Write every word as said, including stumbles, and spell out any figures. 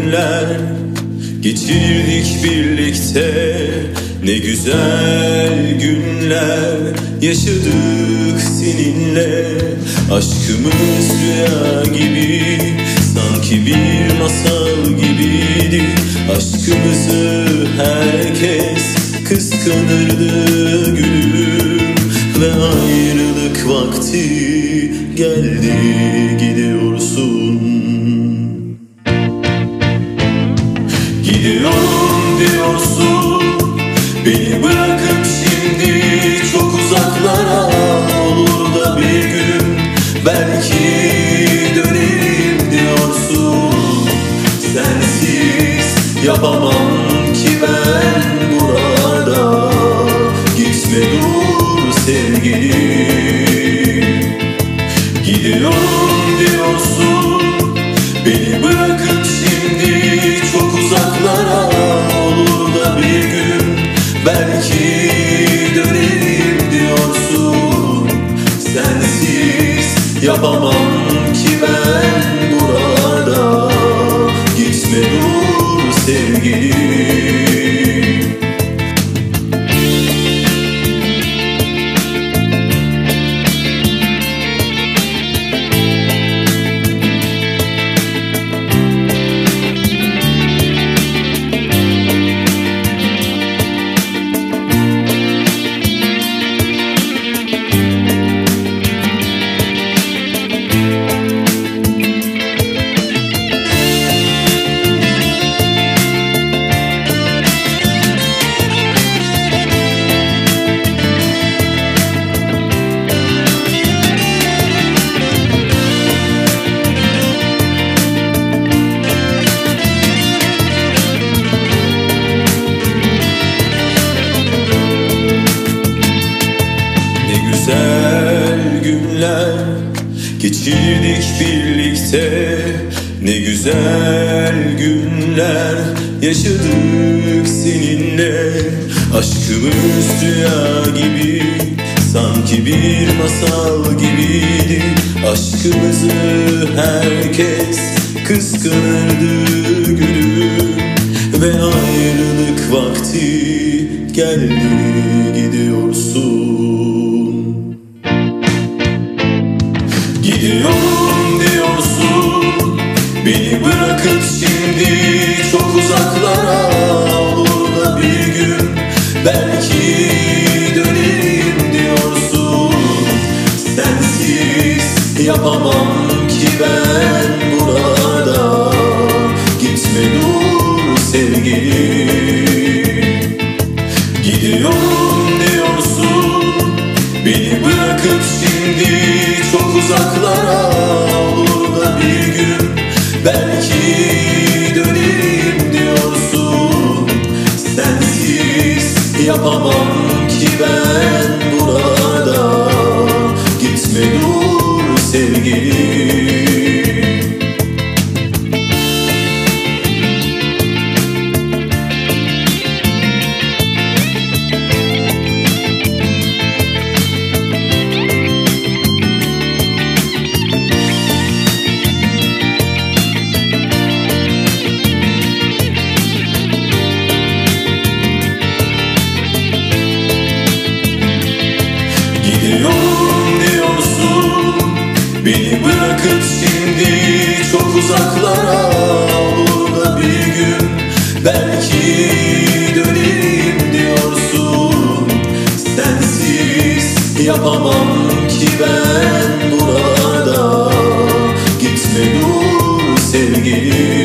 günler geçirdik birlikte, ne güzel günler yaşadık seninle. Aşkımız rüya gibi, sanki bir masal gibiydi. Aşkımızı herkes kıskanırdı gülüm, ve ayrılık vakti geldi, gidiyorsun. Gidiyorum diyorsun, beni bırakıp şimdi çok uzaklara. Olur da bir gün belki dönerim diyorsun. Sensiz yapamam ki ben burada. Gitme dur sevgilim. Gidiyorum diyorsun, beni bırakıp şimdi çok uzaklara. Olur da bir gün belki dönerim diyorsun. Sensiz yapamam ki ben burada. Gitme dur sevgilim. Güzel günler geçirdik birlikte, ne güzel günler yaşadık seninle. Aşkımız rüya gibi, sanki bir masal gibiydi. Aşkımızı herkes kıskanırdı gülüm, ve ayrılık vakti geldi, gidiyorsun. Gidiyorum diyorsun, beni bırakıp şimdi çok uzaklara. Olur da bir gün belki dönerim diyorsun. Sensiz yapamam ki ben burada. Gitme dur sevgilim. Gidiyorum diyorsun, beni bırakıp şimdi çok uzaklara. Olur da bir gün belki dönerim diyorsun. Sensiz yapamam ki ben burada. Gitme dur sevgilim. Gidiyorum diyorsun, beni bırakıp şimdi çok uzaklara. Olur da bir gün belki dönerim diyorsun. Sensiz yapamam ki ben burada. Gitme dur sevgilim.